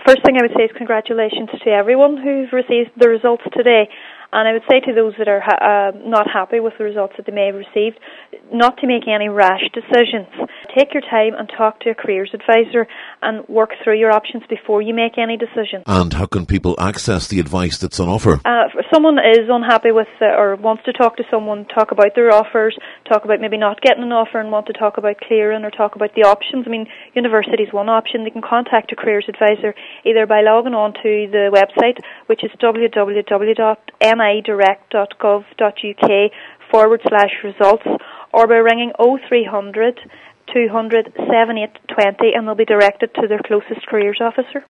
first thing I would say is congratulations to everyone who's received the results today. And I would say to those that are not happy with the results that they may have received, not to make any rash decisions. Take your time and talk to a careers advisor and work through your options before you make any decision. And how can people access the advice that's on offer? If someone is unhappy with or wants to talk to someone, talk about their offers, talk about maybe not getting an offer and want to talk about clearing or talk about the options. I mean, university is one option. They can contact a careers advisor either by logging on to the website, which is www.nidirect.gov.uk/results, or by ringing 0300 200 7820, and they'll be directed to their closest careers officer.